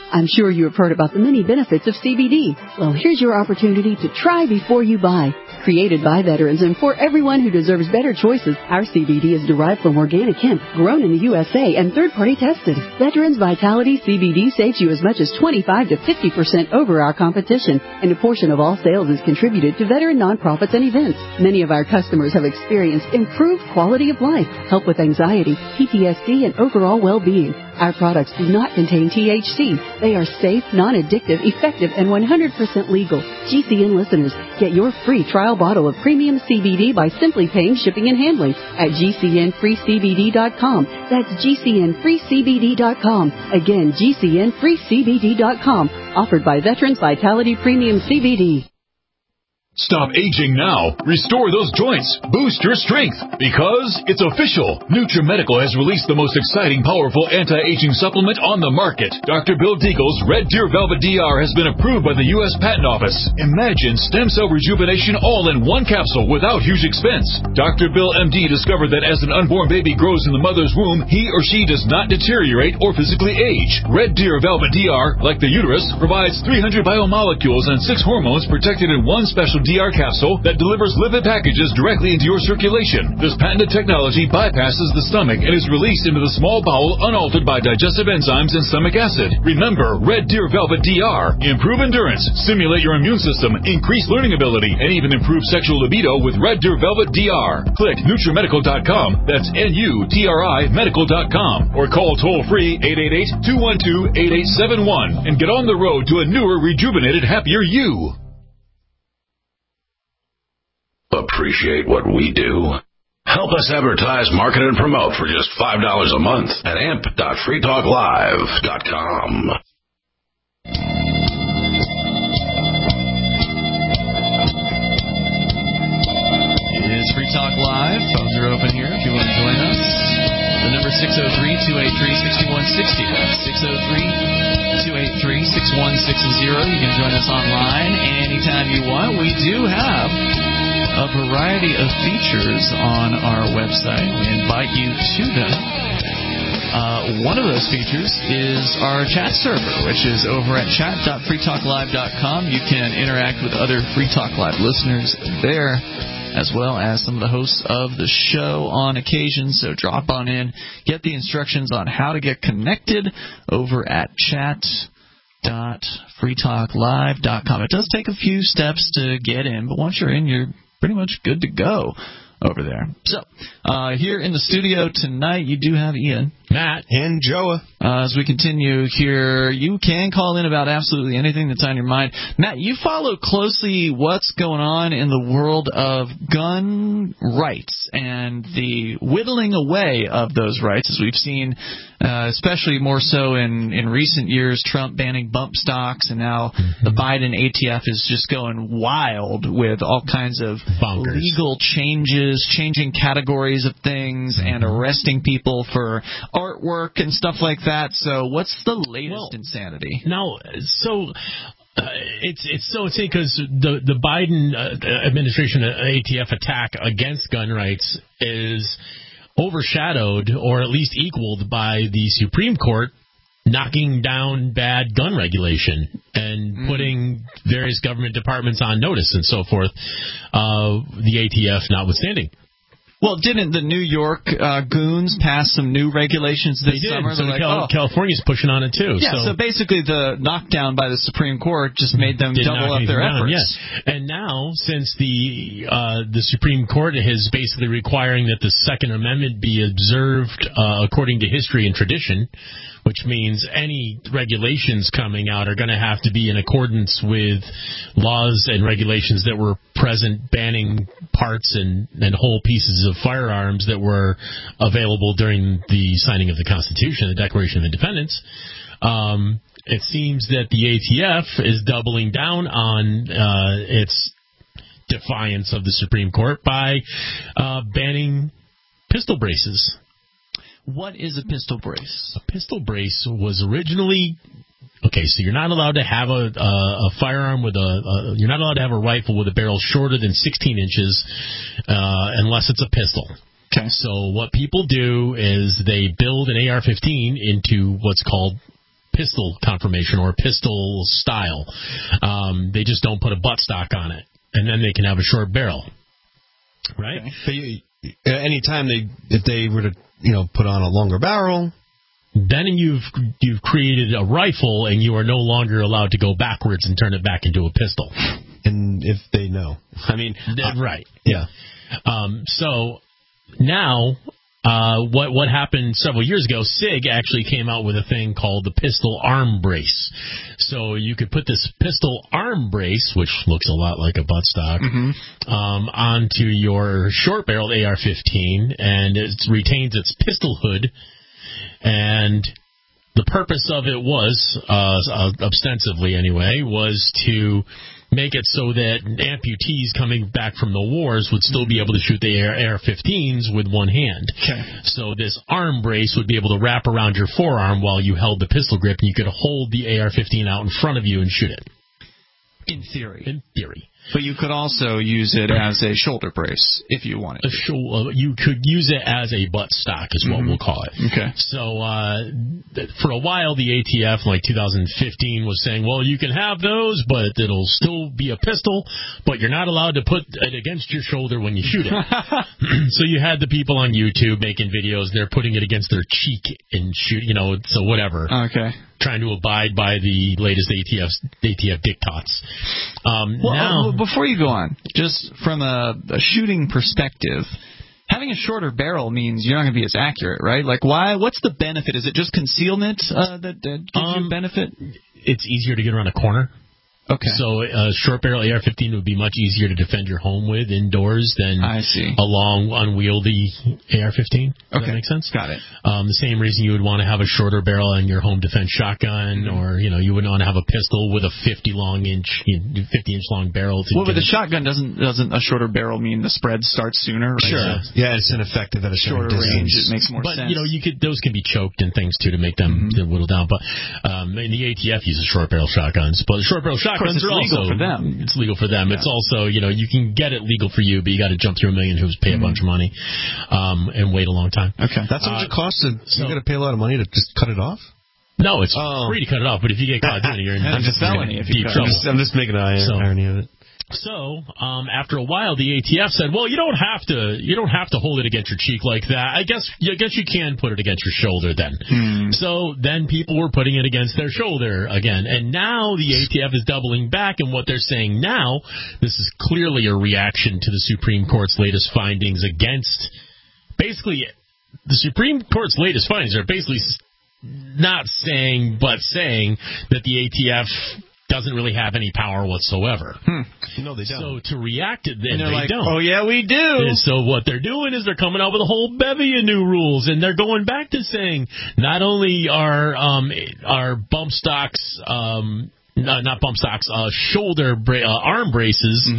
S22: I'm sure you have heard about the many benefits of CBD. Well, here's your opportunity to try before you buy. Created by veterans and for everyone who deserves better choices, our CBD is derived from organic hemp, grown in the USA and third-party tested. Veterans Vitality CBD saves you as much as 25 to 50% over our competition, and a portion of all sales is contributed to veteran nonprofits and events. Many of our customers have experienced improved quality of life, help with anxiety, PTSD, and overall well-being. Our products do not contain THC. They are safe, non-addictive, effective, and 100% legal. GCN listeners, get your free trial bottle of premium CBD by simply paying shipping and handling at GCNFreeCBD.com. That's GCNFreeCBD.com. Again, GCNFreeCBD.com. Offered by Veterans Vitality Premium CBD.
S2: Stop aging now. Restore those joints. Boost your strength. Because it's official. NutriMedical has released the most exciting, powerful anti-aging supplement on the market. Dr. Bill Deagle's Red Deer Velvet DR has been approved by the U.S. Patent Office. Imagine stem cell rejuvenation all in one capsule without huge expense. Dr. Bill MD discovered that as an unborn baby grows in the mother's womb, he or she does not deteriorate or physically age. Red Deer Velvet DR, like the uterus, provides 300 biomolecules and 6 hormones protected in one special DR capsule that delivers lipid packages directly into your circulation. This patented technology bypasses the stomach and is released into the small bowel unaltered by digestive enzymes and stomach acid. Remember, Red Deer Velvet DR. Improve endurance, stimulate your immune system, increase learning ability, and even improve sexual libido with Red Deer Velvet DR. Click NutriMedical.com, that's NUTRI Medical.com, or call toll-free 888-212-8871 and get on the road to a newer, rejuvenated, happier you.
S11: Appreciate what we do? Help us advertise, market, and promote for just $5 a month at amp.freetalklive.com.
S3: It is Free Talk Live. Phones are open here if you want to join us. The number is 603-283-6160. That's 603-283-6160. You can join us online anytime you want. We do have a variety of features on our website. We invite you to them. One of those features is our chat server, which is over at chat.freetalklive.com. You can interact with other Free Talk Live listeners there, as well as some of the hosts of the show on occasion. So drop on in, get the instructions on how to get connected over at chat.freetalklive.com. It does take a few steps to get in, but once you're in, you're pretty much good to go over there. So, here in the studio tonight, you do have Ian,
S4: Matt, and Joa.
S3: As we continue here, you can call in about absolutely anything that's on your mind. Matt, you follow closely what's going on in the world of gun rights and the whittling away of those rights, as we've seen, especially more so in recent years, Trump banning bump stocks, and now the Biden ATF is just going wild with all kinds of legal changes, changing categories of things, and arresting people for artwork and stuff like that. So what's the latest insanity?
S5: Now, so it's so insane because the Biden administration ATF attack against gun rights is overshadowed or at least equaled by the Supreme Court knocking down bad gun regulation and putting various government departments on notice and so forth, the ATF notwithstanding.
S3: Well, didn't the New York goons pass some new regulations this summer?
S5: So California's pushing on it, too.
S3: Yeah, so basically the knockdown by the Supreme Court just made them double up their efforts.
S5: Yes. And now, since the Supreme Court is basically requiring that the Second Amendment be observed according to history and tradition, which means any regulations coming out are going to have to be in accordance with laws and regulations that were present banning parts and whole pieces of firearms that were available during the signing of the Constitution, the Declaration of Independence. It seems that the ATF is doubling down on its defiance of the Supreme Court by banning pistol braces.
S3: What is a pistol brace?
S5: A pistol brace was originally... Okay, so you're not allowed to have a firearm with you're not allowed to have a rifle with a barrel shorter than 16 inches unless it's a pistol.
S3: Okay.
S5: So what people do is they build an AR-15 into what's called pistol conformation or pistol style. They just don't put a buttstock on it, and then they can have a short barrel, right?
S4: Okay. But anytime if they were to put on a longer barrel,
S5: then you've created a rifle, and you are no longer allowed to go backwards and turn it back into a pistol.
S4: And if they know,
S5: right? Yeah. So now. What happened several years ago, SIG actually came out with a thing called the pistol arm brace. So you could put this pistol arm brace, which looks a lot like a buttstock, onto your short-barreled AR-15, and it retains its pistol hood. And the purpose of it was, ostensibly anyway, was to make it so that amputees coming back from the wars would still be able to shoot the AR-15s with one hand.
S13: Okay.
S5: So this arm brace would be able to wrap around your forearm while you held the pistol grip, and you could hold the AR-15 out in front of you and shoot it.
S13: In theory.
S5: In theory.
S13: But you could also use it as a shoulder brace if you wanted to.
S5: You could use it as a buttstock is what we'll call it.
S13: Okay.
S5: So for a while, the ATF, like 2015, was saying, well, you can have those, but it'll still be a pistol, but you're not allowed to put it against your shoulder when you shoot it. So you had the people on YouTube making videos. They're putting it against their cheek and shoot, so whatever.
S13: Okay.
S5: Trying to abide by the latest ATF diktats. Now,
S13: before you go on, just from a shooting perspective, having a shorter barrel means you're not going to be as accurate, right? Like, why? What's the benefit? Is it just concealment that gives you benefit?
S5: It's easier to get around a corner.
S13: Okay.
S5: So a short barrel AR-15 would be much easier to defend your home with indoors than a long, unwieldy AR-15. Does that make sense?
S13: Got it.
S5: The same reason you would want to have a shorter barrel on your home defense shotgun, or you wouldn't want to have a pistol with a 50-inch long barrel.
S13: With the shotgun, doesn't a shorter barrel mean the spread starts sooner? Right?
S5: Sure.
S4: Yeah, it's ineffective at a
S13: shorter range. It makes more sense.
S5: But those can be choked and things too to make them whittle down. But the ATF uses short barrel shotguns, but the short barrel shotguns
S13: it's legal for them.
S5: It's legal for them. Yeah. It's also, you can get it legal for you, but you got to jump through a million hoops, pay a bunch of money, and wait a long time.
S4: Okay. That's how much it costs. You got to pay a lot of money to just cut it off?
S5: No, it's free to cut it off, but if you get caught doing it, you're in deep trouble.
S4: I'm just making an irony of it.
S5: So, after a while, the ATF said, "Well, you don't have to hold it against your cheek like that. I guess you can put it against your shoulder then." So then people were putting it against their shoulder again, and now the ATF is doubling back, and what they're saying now, this is clearly a reaction to the Supreme Court's latest findings against. Basically, the Supreme Court's latest findings are basically not saying, but saying that the ATF doesn't really have any power whatsoever.
S4: No, they don't.
S5: So to react to them,
S13: they
S5: don't.
S13: Oh, yeah, we do.
S5: And so what they're doing is they're coming up with a whole bevy of new rules, and they're going back to saying not only are bump stocks, not bump stocks, shoulder arm braces,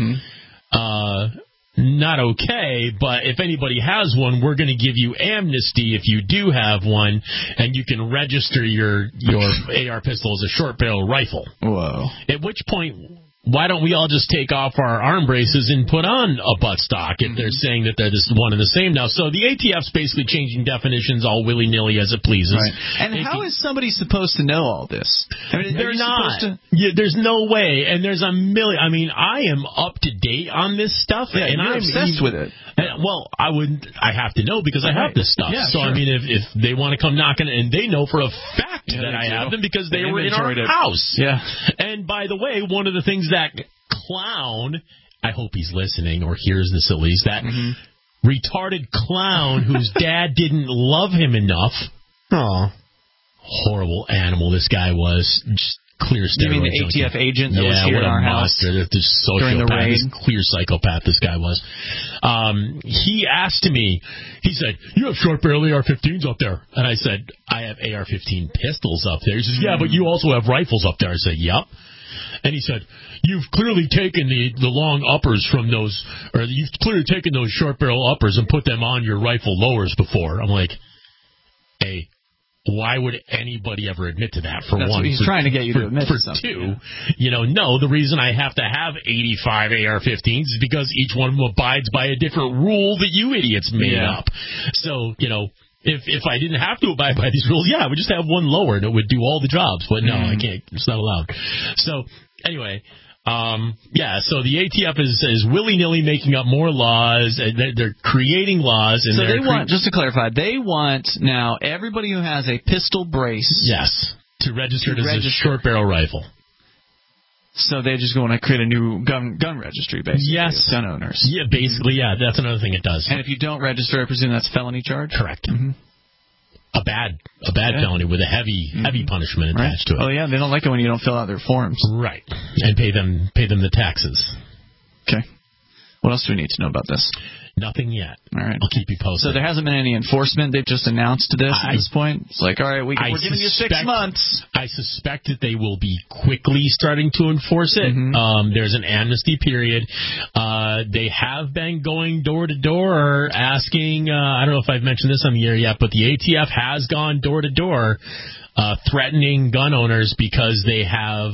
S5: not okay, but if anybody has one, we're going to give you amnesty if you do have one, and you can register your AR pistol as a short barrel rifle.
S13: Whoa.
S5: At which point, why don't we all just take off our arm braces and put on a buttstock if they're saying that they're one and the same now? So the ATF's basically changing definitions all willy-nilly as it pleases.
S13: Right. And how is somebody supposed to know all this? I mean,
S5: they're not. There's no way. And there's a million. I mean, I am up to date on this stuff.
S13: Yeah, and I'm obsessed with it.
S5: Well, I have to know because I have this stuff.
S13: Yeah,
S5: so,
S13: sure.
S5: I mean, if they want to come knocking, and they know for a fact that I have them because they were in our house.
S13: Yeah.
S5: And by the way, one of the things that clown, I hope he's listening or hears this at least, that retarded clown whose dad didn't love him enough.
S4: Oh,
S5: horrible animal this guy was. Just clear steroid.
S13: You mean the ATF agent that was here in our house
S5: during
S13: the raid?
S5: Clear psychopath this guy was. He asked me, he said, "You have short barrel AR-15s up there." And I said, "I have AR-15 pistols up there." He says, "Yeah, but you also have rifles up there." I said, "Yep." And he said, "You've clearly taken the long uppers from those, or you've clearly taken those short barrel uppers and put them on your rifle lowers before." I'm like, hey, why would anybody ever admit to that, for
S13: That's
S5: one?
S13: What he's trying to get you to admit
S5: for
S13: to something.
S5: Two, no, the reason I have to have 85 AR-15s is because each one of them abides by a different rule that you idiots made up. So, If I didn't have to abide by these rules, I would just have one lower and it would do all the jobs. But no, I can't. It's not allowed. So anyway, so the ATF is willy-nilly making up more laws. They're creating laws. And
S13: so they want, just to clarify, they want now everybody who has a pistol brace.
S5: Yes, to register as a short barrel rifle.
S13: So they're just going to create a new gun registry, basically.
S5: Yes.
S13: Gun owners.
S5: Yeah, basically, that's another thing it does.
S13: And if you don't register, I presume that's felony charge?
S5: Correct. Mm-hmm. A bad felony with a heavy punishment attached to it.
S13: Oh yeah, they don't like it when you don't fill out their forms.
S5: Right. And pay them the taxes.
S13: Okay. What else do we need to know about this?
S5: Nothing yet.
S13: All right.
S5: I'll keep you posted.
S13: So there hasn't been any enforcement. They've just announced this at this point. It's like, all right, we're giving you 6 months.
S5: I suspect that they will be quickly starting to enforce it. Mm-hmm. There's an amnesty period. They have been going door to door asking, I don't know if I've mentioned this on the air yet, but the ATF has gone door to door threatening gun owners because they have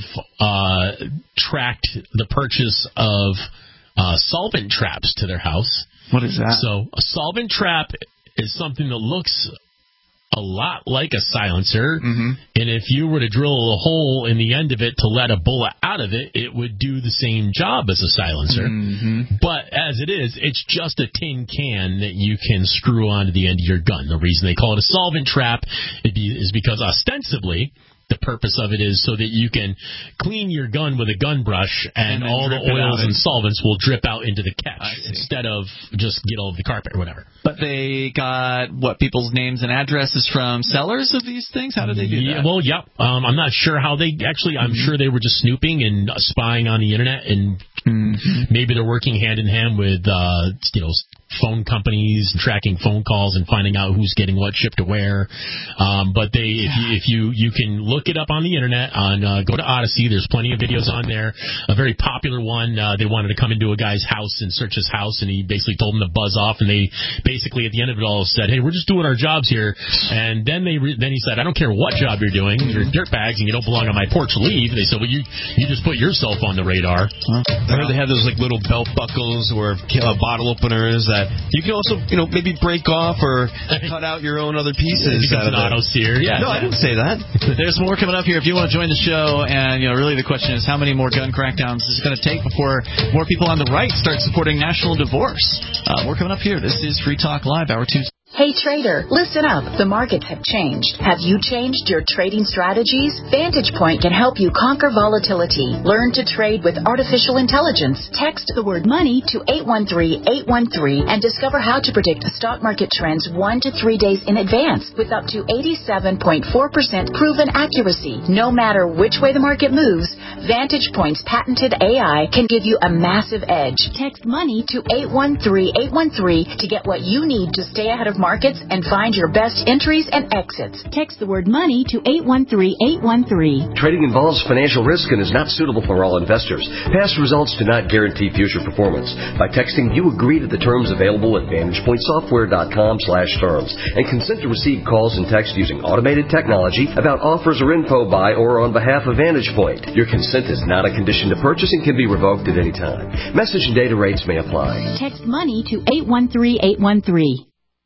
S5: tracked the purchase of solvent traps to their house.
S13: What is that?
S5: So a solvent trap is something that looks a lot like a silencer, and if you were to drill a hole in the end of it to let a bullet out of it, it would do the same job as a silencer. But as it is, it's just a tin can that you can screw onto the end of your gun. The reason they call it a solvent trap is because ostensibly the purpose of it is so that you can clean your gun with a gun brush and all the oils and solvents will drip out into the catch instead of just get all of the carpet or whatever.
S13: But they got, people's names and addresses from sellers of these things? How did they do that?
S5: Well, I'm not sure how they actually, I'm sure they were just snooping and spying on the internet, and maybe they're working hand in hand with, phone companies and tracking phone calls and finding out who's getting what shipped to where. But if you can look it up on the internet, go to Odyssey. There's plenty of videos on there. A very popular one, they wanted to come into a guy's house and search his house, and he basically told them to buzz off, and they basically at the end of it all said, hey, we're just doing our jobs here. And then he said, I don't care what job you're doing, you're dirtbags and you don't belong on my porch, leave. They said, well, you just put yourself on the radar.
S4: I heard they have those little belt buckles or bottle openers that you can also, maybe break off or cut out your own other pieces.
S5: It becomes an auto sear. Yeah.
S4: No, I didn't say that.
S13: There's more coming up here. If you want to join the show, and really the question is, how many more gun crackdowns is it going to take before more people on the right start supporting national divorce? More coming up here. This is Free Talk Live, Hour 2.
S1: Hey trader, listen up. The markets have changed. Have you changed your trading strategies? Vantage Point can help you conquer volatility. Learn to trade with artificial intelligence. Text the word money to 813-813 and discover how to predict stock market trends 1 to 3 days in advance with up to 87.4% proven accuracy. No matter which way the market moves, Vantage Point's patented AI can give you a massive edge. Text money to 813-813 to get what you need to stay ahead of markets and find your best entries and exits. Text the word money to 813-813.
S6: Trading involves financial risk and is not suitable for all investors. Past results do not guarantee future performance. By texting, you agree to the terms available at VantagePointSoftware.com/terms and consent to receive calls and text using automated technology about offers or info by or on behalf of Vantage Point. Your consent is not a condition to purchase and can be revoked at any time. Message and data rates may apply.
S1: Text money to 813-813.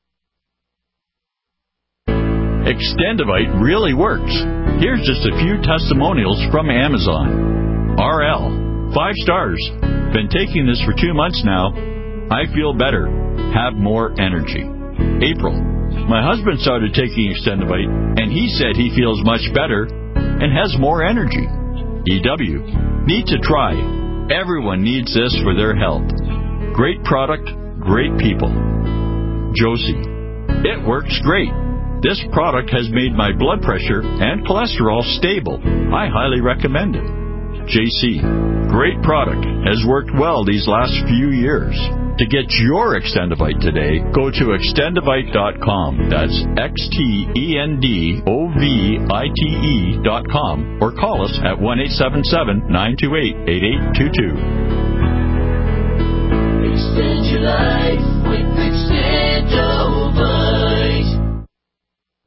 S8: Extendivite really works. Here's just a few testimonials from Amazon. RL, 5 stars. Been taking this for 2 months now. I feel better. Have more energy. April, my husband started taking Extendivite, and he said he feels much better and has more energy. EW, need to try. Everyone needs this for their health. Great product, great people. Josie, it works great. This product has made my blood pressure and cholesterol stable. I highly recommend it. JC, great product. Has worked well these last few years. To get your Extendivite today, go to extendivite.com. That's XTENDOVITE.com or call us at 1-877-928-8822.
S9: Extend your life with Extend.